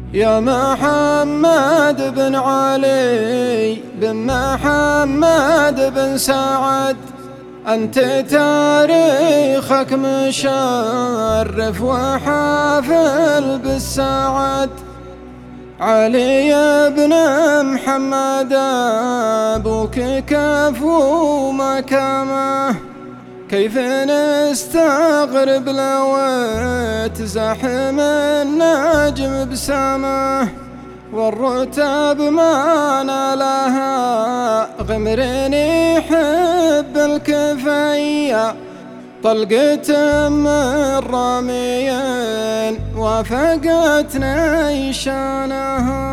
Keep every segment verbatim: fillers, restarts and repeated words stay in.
يا محمد بن علي بن محمد بن سعد، أنت تاريخك مشرف وحافل بالسعد. علي بن محمد أبوك كفو مكامه، كيف نستغرب لو تزاحم النجم بسماه. والرتب ما نالها غمر يحب الكفية، طلقة من راميين وافقت نيشانها.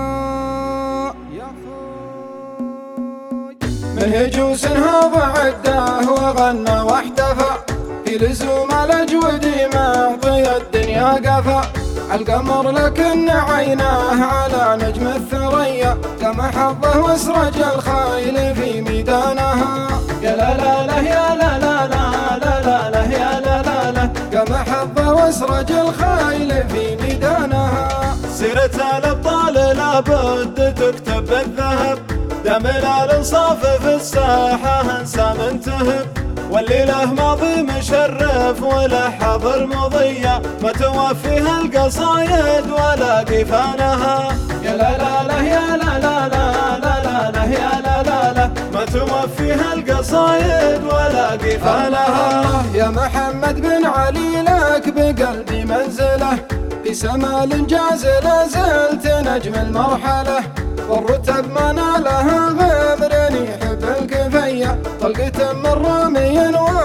من هجوس هض عده وغنى واحتفى، في لزوم الأجود معطي الدنيا قفا. عالقمر لكن عيناه على نجم الثريا، قام حظه واسرج الخيل في ميدانها. يا لا لا لا يا لا لا لا لا لا لا يا لا لا لا، قام حظه واسرج الخيل في ميدانها. سيرة الأبطال لابد تكتب بالذهب، دم الانصاف في الساحة انسى منتهب. والليلة ماضي مشرف ولا حاضر مضيع، ما توفيها القصايد ولا قفانها. يا لا لا لا يا لا لا لا لا لا لا يا لا لا لا، ما توفيها القصايد ولا قفانها. يا محمد بن علي لك بقلبي منزله، في سما الانجاز لازلت نجم المرحله. والرتب ما نالها غمر يحب الكفية، طلقة من رامي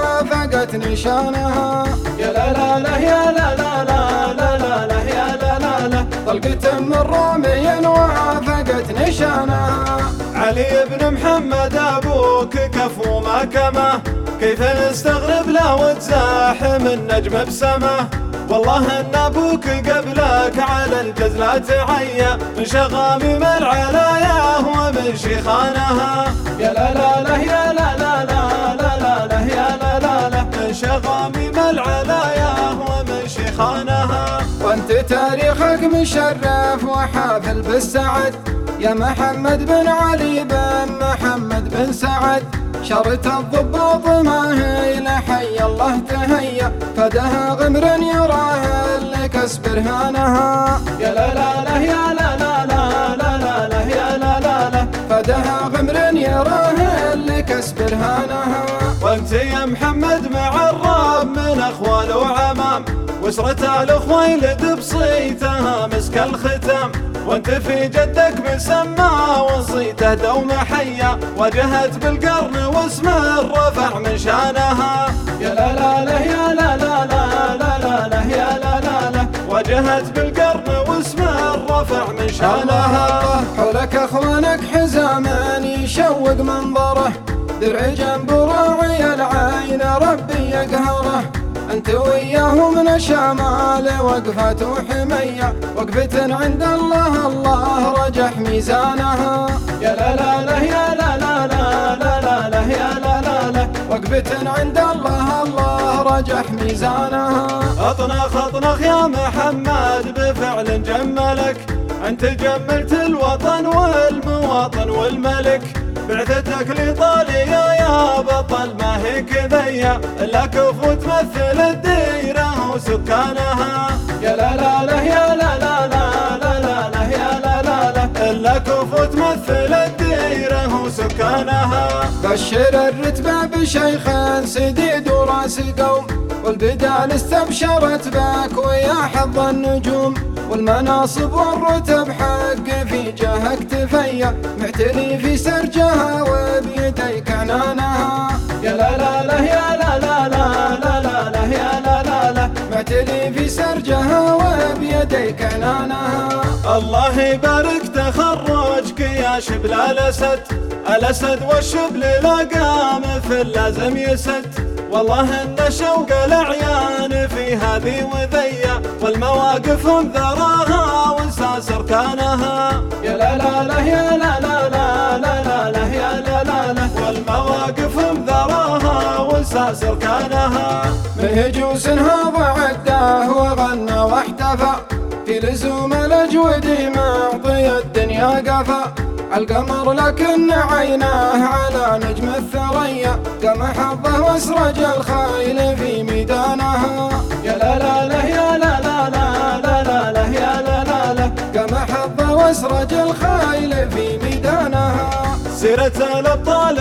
وافقت نشانها. يا لا لا لا يا لا لا لا لا لا لا يا لا لا لا، طلقة من رامي وافقت نشانها. علي بن محمد أبوك كفو مكامه، كيف نستغرب لو تزاحم النجم بسماه. والله ان ابوك قبلك على الجزلة تعيا، من شغامم العلايا ومن شيخانها. يا لا لا لا يا لا لا لا لا لا لا يا لا لا لا، من شغامم العلايا ومن شيخانها. وانت تاريخك مشرف وحافل بالسعد، يا محمد بن علي بن محمد بن سعد. شرت الضباط ما هي لحي الله تهيا، فدها غمر يراه لكسب رهانها. يا لا لا لا يا لا لا لا لا لا لا يا لا لا لا، فدها غمر يراه لكسب رهانها. وانت يا محمد مع الراب من اخوال وعمام، واسرة الخويلد بصيتها مسك الختام. وانت في جدك مسمى وصيته دوم حيا، واجهت بالقرن واسم الرفع من شانها. يا لا لا لا يا لا لا لا لا لا لا يا لا لا لا، واجهت بالقرن واسم الرفع من شانها. حولك اخوانك حزاما يشوق منظره، درع جنب راعي العين ربي يقهره. أنت وياهم من الشمال وقفة وحمية، وقفة عند الله الله رجح ميزانها. يا لا لا لا يا لا لا لا لا لا لا يا لا لا لا، وقفة عند الله الله رجح ميزانها. أطنخ أطنخ يا محمد بفعل جملك، أنت جملت الوطن والمواطن والملك. بعثتك لإيطاليا يا بطل ما هي كذية، إلا كفو تمثل الديرة وسكانها. يا لا لا لا يا لا لا لا لا لا لا يا لا لا لا، إلا كفو تمثل الديرة وسكانها. بشر الرتبة بشيخ سديد وراس قوم، والبدال استبشرت بك ويا حظ النجوم. والمناصب والرتب حق في جهك تفيا، معتني في سرجها وبيديك عنانها. يا لا لا لا يا لا لا لا لا لا لا يا لا لا لا، معتني في سرجها وبيديك عنانها. الله يبارك تخرجك يا شبل الأسد، الأسد والشبل لقى مثل لازم يسد. والله ان شوق الاعيان في هذه وذية، والمواقف ذراها وساس اركانها. يا لا لا لا يا لا لا لا لا لا لا يا لا لا لا، والمواقف ذراها وساس اركانها. من هجوس هض عده وغنى واحتفى، في لزوم ملج ودي معطي الدنيا قفا القمر لكن عيناه على نجم الثريا قام حظه واسرج الخيل في ميدانها يا لا لا لا يا لا لا لا لا لا لا يا لا لا لا قام حظه واسرج الخيل في ميدانها سيرة الأبطال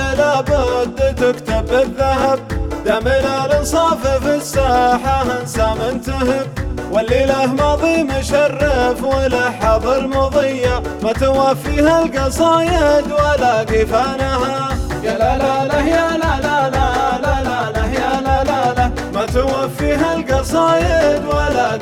لابد تكتب بالذهب دامنا الانصاف في الساحة انسى منتهب واللي له ماضي مشرف وله حاضر مضيع ما توفيها القصايد ولا قفانها يا لا لا لا يا لا لا لا لا لا لا يا لا لا لا ما توفيها القصايد ولا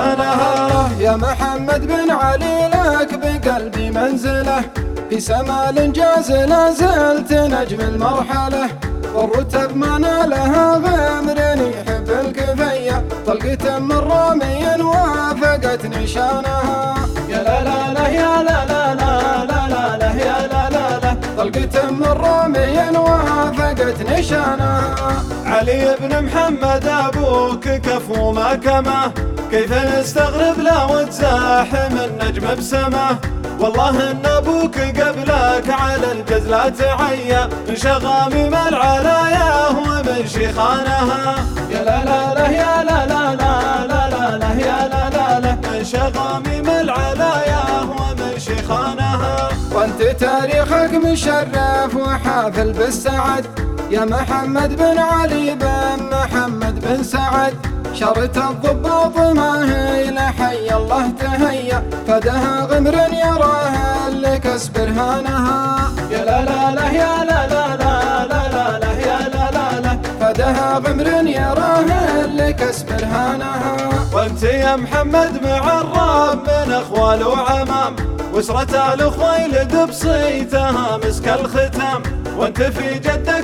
قفانها يا محمد بن علي لك بقلبي منزله في سما الانجاز لا زلت نجم المرحله والرتب ما نالها غمر يحب الكفيه طلقة من رامي وافقت نشانها يا لا لا لا يا لا لا لا لا لا لا يا لا لا لا طلقة من رامي وافقت نشانها علي بن محمد ابوك كفو ما كما كيف نستغرب لو تزاحم النجم بسماه والله ان ابوك قبلك على الجزلة تعيا من شغامم العلايا ومن شيخانها يا لا لا لا يا لا لا لا لا لا لا يا لا لا لا من شغامم العلايا ومن شيخانها وانت تاريخك مشرف وحافل بالسعد يا محمد بن علي بن محمد بن سعد شرت الضباط ما هي لحي الله تهيا فدها غمر يراها لكسب برهانها يا لا لا لا يا لا لا لا لا لا لا يا لا لا لا فدها غمر يراها لكسب برهانها وانت يا محمد مع الراب من اخوال وعمام واسرة الخويلد بصيتها مسك الختام وانت في جدك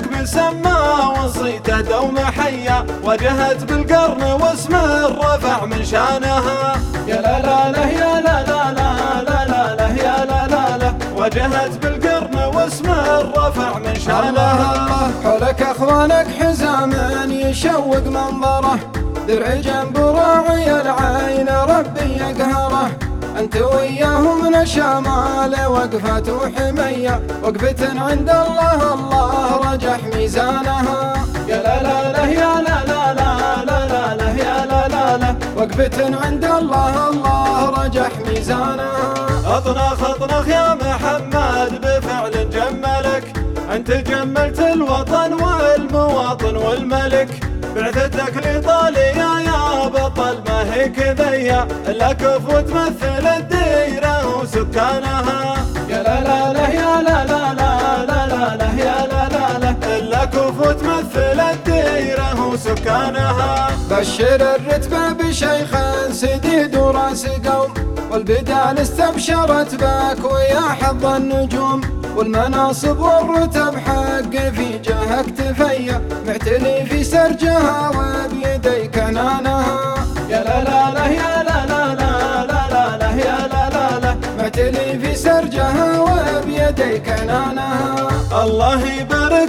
مسمى وصيته دوم حيا وجهت بالقرن واسم الرفع من شانها يا لا لا لا يا لا لا لا لا لا لا يا لا لا لا وجهت بالقرن واسم الرفع من شانها حولك اخوانك حزام يشوق منظره درع جنب راعي العين ربي يقهره انت وياهم من شمال وقفة وحمية وقفة عند الله الله رجح ميزانها يا لا لا لا يا لا لا لا لا لا لا يا لا لا لا وقفة عند الله الله رجح ميزانها اطنخ اطنخ يا محمد بفعل جملك انت جملت الوطن والمواطن والملك بعثتك لإيطاليا يا بطل ما هي كذية إلا كفو تمثل الديرة وسكانها يا لا لا لا يا لا لا لا لا لا لا يا لا لا لا إلا كفو تمثل الديرة وسكانها بشر الرتبة بشيخ سديد وراس قوم والبدال استبشرت بك ويا حظ النجوم والمناصب والرتب حق في جهك تفيا معتلي في سرجها وبيديك عنانها يا لا لا لا يا لا لا لا لا لا لا يا لا لا لا معتلي في سرجها وبيديك عنانها الله يبارك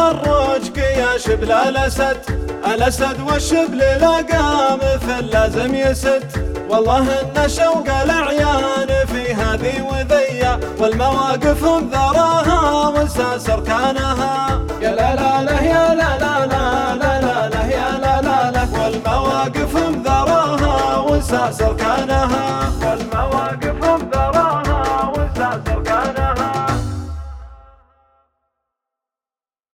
تخرجك يا شبل الاسد الاسد والشبل لا مثل لازم يسد والله ان شوق الاعيان في هذه وذية والمواقف ذراها وساس اركانها